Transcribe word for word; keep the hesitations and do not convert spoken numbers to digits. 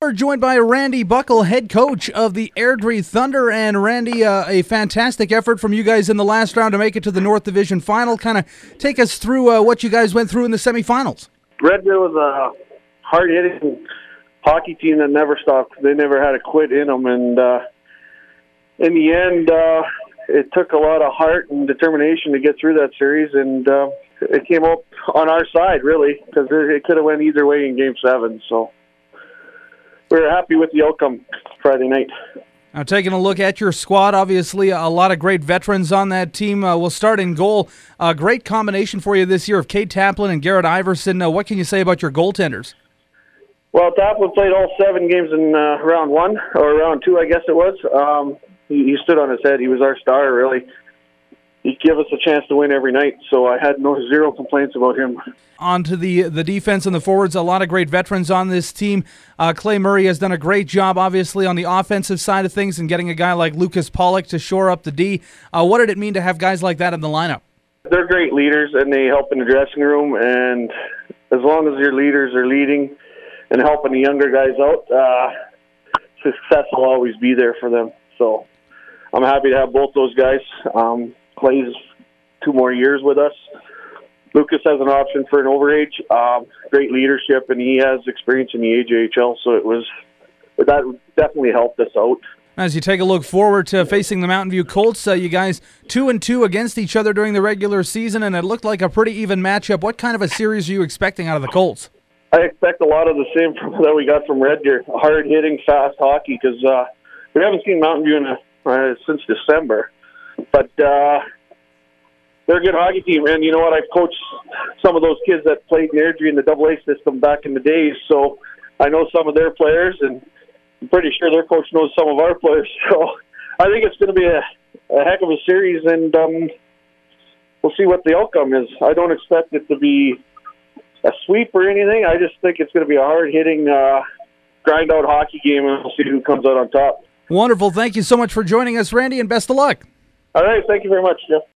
We're joined by Randy Buckle, head coach of the Airdrie Thunder. And Randy, uh, a fantastic effort from you guys in the last round to make it to the North Division Final. Kind of take us through uh, what you guys went through in the semifinals. Red Deer was a hard-hitting hockey team that never stopped. They never had a quit in them. And uh, in the end, uh, it took a lot of heart and determination to get through that series. And uh, it came up on our side, really, because it could have went either way in Game seven. So we were happy with the outcome Friday night. Now, taking a look at your squad, obviously a lot of great veterans on that team. Uh, we'll start in goal. A great combination for you this year of Kate Taplin and Garrett Iverson. Uh, what can you say about your goaltenders? Well, Taplin played all seven games in uh, round one, or round two, I guess it was. Um, he, he stood on his head. He was our star, really. He gave us a chance to win every night, so I had no zero complaints about him. On to the the defense and the forwards, a lot of great veterans on this team. Uh, Clay Murray has done a great job, obviously, on the offensive side of things and getting a guy like Lucas Pollock to shore up the D. Uh, what did it mean to have guys like that in the lineup? They're great leaders, and they help in the dressing room, and as long as your leaders are leading and helping the younger guys out, uh, success will always be there for them. So I'm happy to have both those guys. Um, Clay's two more years with us. Lucas has an option for an overage. Um, great leadership, and he has experience in the A J H L, so it was that definitely helped us out. As you take a look forward to facing the Mountain View Colts, uh, you guys two and two against each other during the regular season, and it looked like a pretty even matchup. What kind of a series are you expecting out of the Colts? I expect a lot of the same from, that we got from Red Deer, hard-hitting, fast hockey, because uh, we haven't seen Mountain View in a, uh, since December. But uh, they're a good hockey team, and you know what? I've coached some of those kids that played in Airdrie in the double A system back in the days, so I know some of their players, and I'm pretty sure their coach knows some of our players. So I think it's going to be a, a heck of a series, and um, we'll see what the outcome is. I don't expect it to be a sweep or anything. I just think it's going to be a hard-hitting, uh, grind-out hockey game, and we'll see who comes out on top. Wonderful. Thank you so much for joining us, Randy, and best of luck. All right. Thank you very much, Jeff.